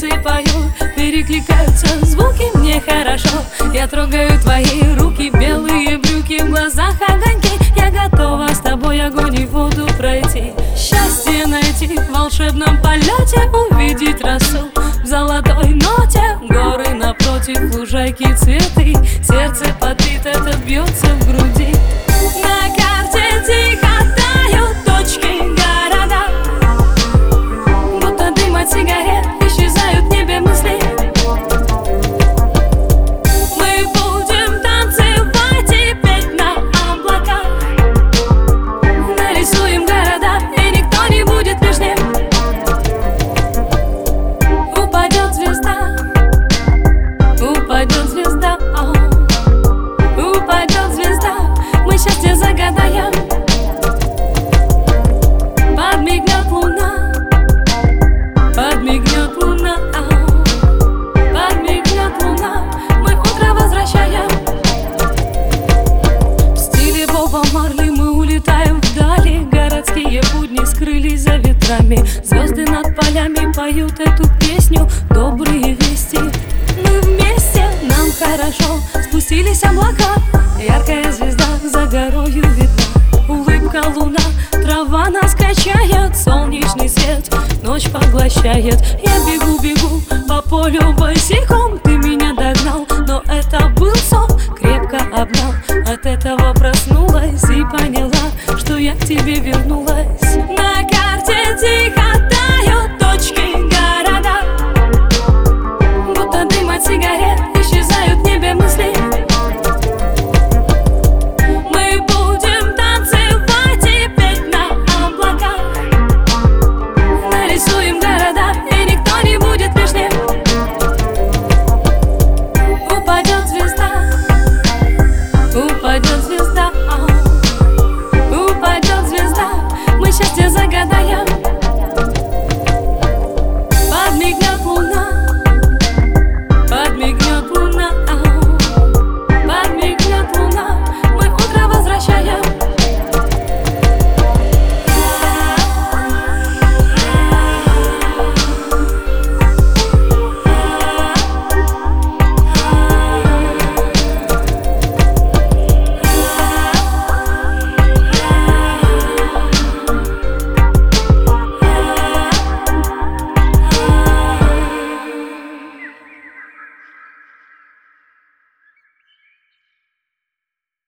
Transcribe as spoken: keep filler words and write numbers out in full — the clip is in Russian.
птицы поют, перекликаются звуки, мне хорошо. Я трогаю твои руки, белые брюки, в глазах огоньки. Я готова с тобой огонь и воду пройти, счастье найти в волшебном полете, увидеть росу в золотой ноте. Горы напротив, лужайки, цветы, сердце потит, это бьется в груди. На карте тихо тают точки города, будто дым от сигарет, исчезают в небе мысли. Мы будем танцевать и петь на облаках, нарисуем города, и никто не будет лишним. Упадет звезда, упадет звезда, о, упадет звезда, мы счастье загадаем. Подмигнет луна, подмигнет луна, о, подмигнет луна, мы утро возвращаем. В стиле Боба Марли мы улетаем вдали, городские будни скрылись за ветрами. Звезды над полями поют эту песню, добрые вести. Мы вместе, нам хорошо, спустились облака, яркая звезда за горою видна. Улыбка луна, трава нас качает, солнечный свет ночь поглощает. Я бегу, бегу по полю босиком, ты меня догнал, но это был сон, крепко обнял. От этого проснулась и поняла, что я к тебе вернулась.